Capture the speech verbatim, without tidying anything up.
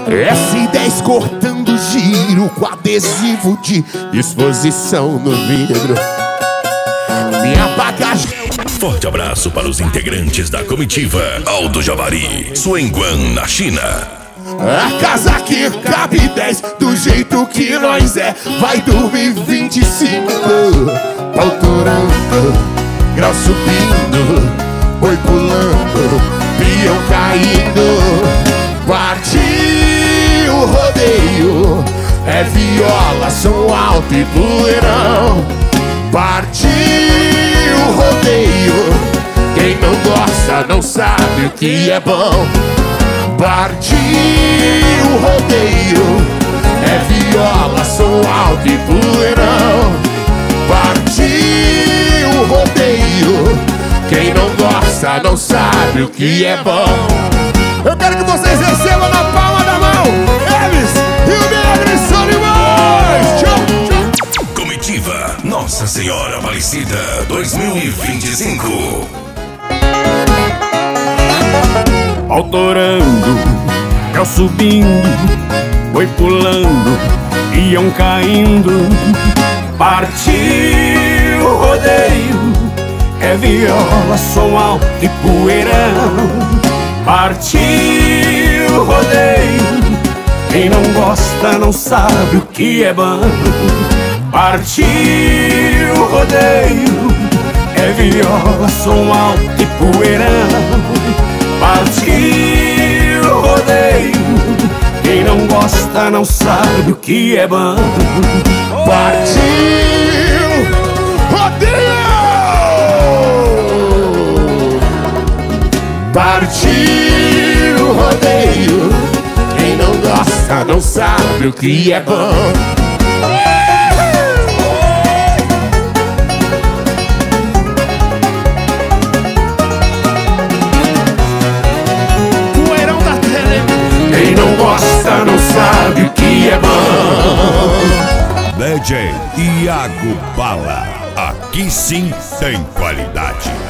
S dez cortando giro com adesivo de exposição no vidro. Minha bagagem. Forte abraço para os integrantes da comitiva Alto Javari, Suenguan, na China. A casa que cabe dez, do jeito que nós é, vai dormir vinte e cinco. Pautorando, grau subindo, boi pulando, peão caindo. Partiu o rodeio, é viola, som alto e poeirão. Partiu o rodeio, quem não gosta não sabe o que é bom. Partiu o rodeio, é viola, som alto e poeirão. Partiu o rodeio, quem não gosta não sabe o que é bom. Eu quero que vocês recebam na palma da mão eles e o Negre Solimões. Tchau, tchau. Comitiva Nossa Senhora Aparecida dois mil e vinte e cinco. Autorando, grau subindo, boi pulando, peão caindo. Partiu o rodeio, é viola, som alto e poeirão. Partiu o rodeio, quem não gosta não sabe o que é bom. Partiu o rodeio, é viola, som alto e poeirão. Partiu o rodeio, quem não gosta não sabe o que é bom. Partiu rodeio, partiu o rodeio, quem não gosta não sabe o que é bom. Poeirão da tele, quem não gosta não sabe o que é bom. D J Iago Bala, aqui sim tem qualidade.